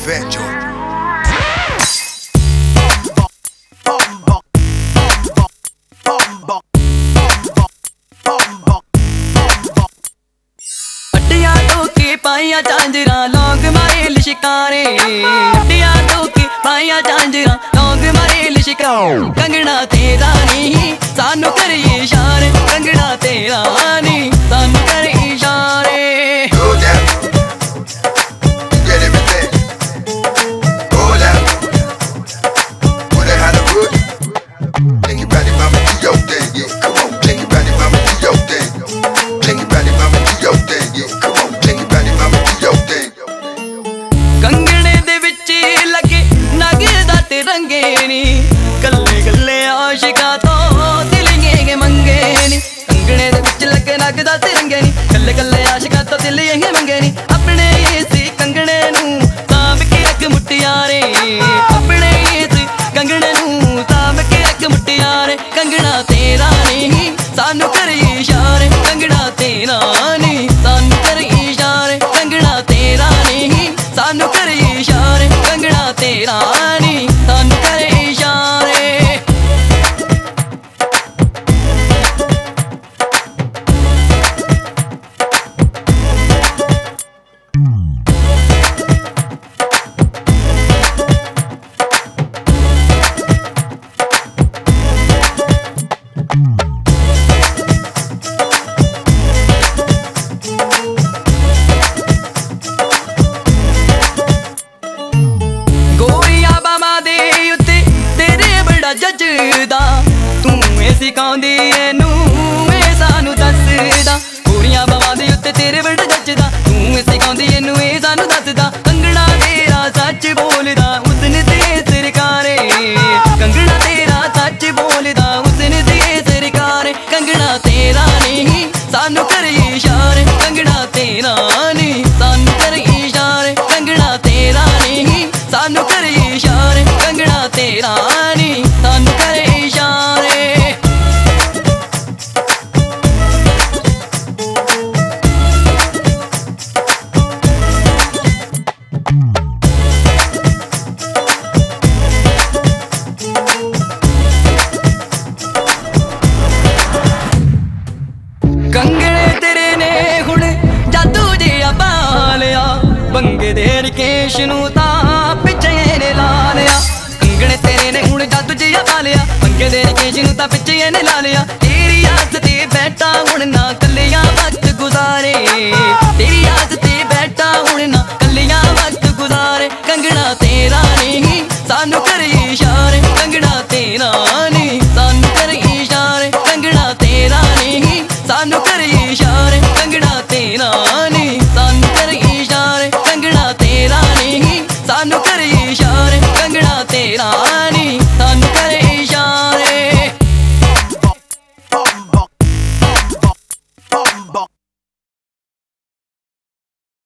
fat joint. अड्डियां टोके पाइया झांजरा लौंग मारे लिशकारे अड्डियां टोके पाइया झांजरा लौंग मारे लिशकारे कंगना तेरा नहीं सानू करे इशारे कंगना तेरा नहीं सानू करे इशारे कंगने दे विच लगे नगदा ते रंगे नी कल्ले कल्ले आशिका तो दिल ये मंगे नी कंगने दे विच लगे नगदा ते रंगे नी कल्ले कल्ले आशिका तो दिल ये मंगे नी अपने इसी कंगने नू ताम के रख मुटियारे अपने इसी कंगने नू ताम के रख मुटियारे कंगना तेरा नहीं सानू करे इशारे कंगना तेरा नहीं सानू करे इशारे कंगना तेरा नहीं सानू करे इशारे कंगना तेरा नहीं सानू करे इशारे जजदा तू सिखाउंदी एनू ए सानू दसदा पूरियां बावां दे उत्ते तेरे बड़ा जजदा तू सिखाउंदी एनू ए सानू दसदा कंगना तेरा सच बोलदा उसने ते सरकारे कंगना तेरा सच बोलदा उसने ते सरकारे कंगना तेरा नहीं सानू करे इशारे कंगना तेरा नहीं सानू करे इशारे कंगना तेरा नहीं सानू करे इशारे कंगना तेरा नहीं सानू करे इशारे कंगने तेरे ने हुण जादू जिहा पा लिया बंगे दे रकेश नू तां पिछे ने ला लिया कंगने तेरे ने हुण जादू जिहा पा लिया बंगे दे रकेश नू तां पिछे ने ला लिया तेरी आस ते बैठा हुण ना कल्लियां वक्त गुजारे तेरी आस ते बैठा हुण ना कल्लियां वक्त गुजारे कंगना तेरा